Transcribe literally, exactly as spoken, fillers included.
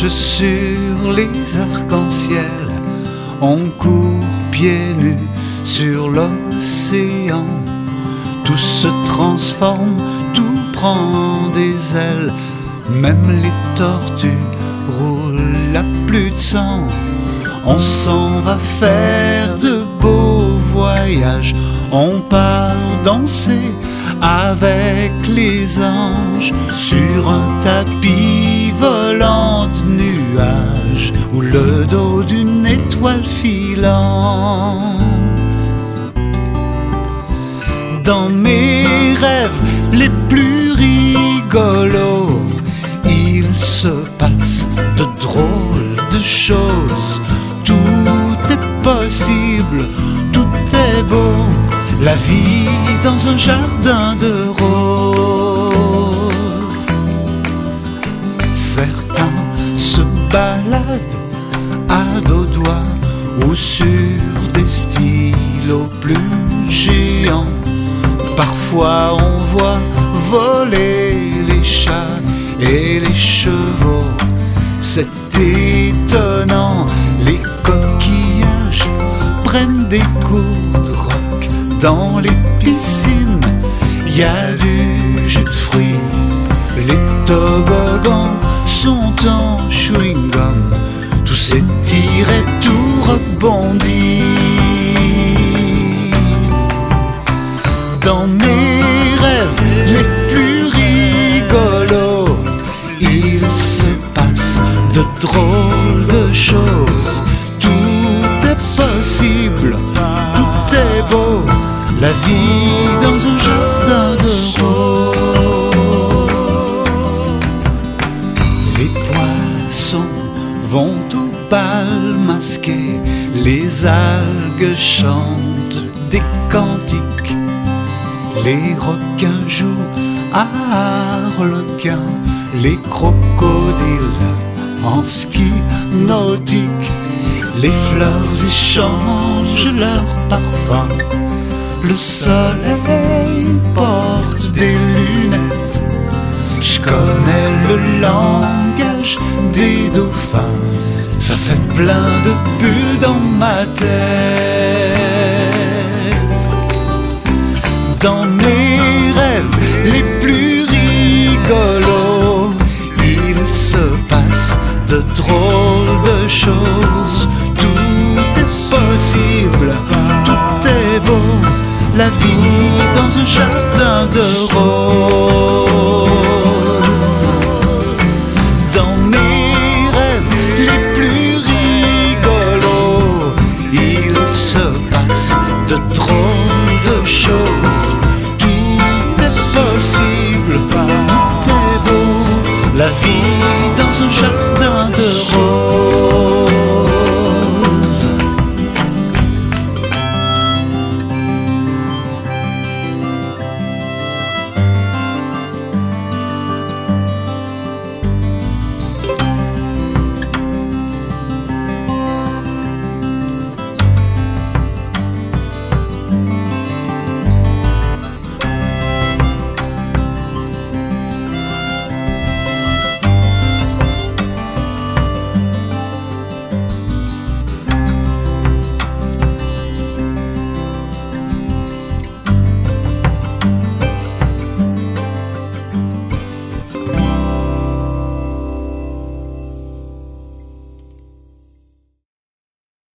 marche sur les arcs-en-ciel, on court pieds nus sur l'océan. Tout se transforme, tout prend des ailes, même les tortues roulent à plus de sang. On s'en va faire de beaux voyages, on part danser avec les anges sur un tapis volant de nuages ou le dos d'une étoile filante. Dans mes rêves les plus rigolos, il se passe de drôles de choses. Tout est possible, tout est beau, la vie dans un jardin de roses. Certains se baladent à dos doigts ou sur des stylos plus géants. Parfois on voit voler les chats et les chevaux. C'est étonnant, les coquillages prennent des coups de roc. Dans les piscines, y a du jus de fruits. Les toboggans sont en chewing-gum. Tout s'étire et tout rebondit. Dans mes rêves les plus rigolos, il se passe de drôles de choses. Tout est possible, tout est beau, la vie dans un jardin de roses. Les poissons vont au bal masqué, les algues chantent des cantiques. Les requins jouent à Harlequin, les crocodiles en ski nautique. Les fleurs échangent leurs parfums, le soleil porte des lunettes. Je connais le langage des dauphins, ça fait plein de bulles dans ma tête. Dans mes rêves les plus rigolos, il se passe de drôles de choses. Tout est possible, tout est beau, la vie dans un jardin de roses.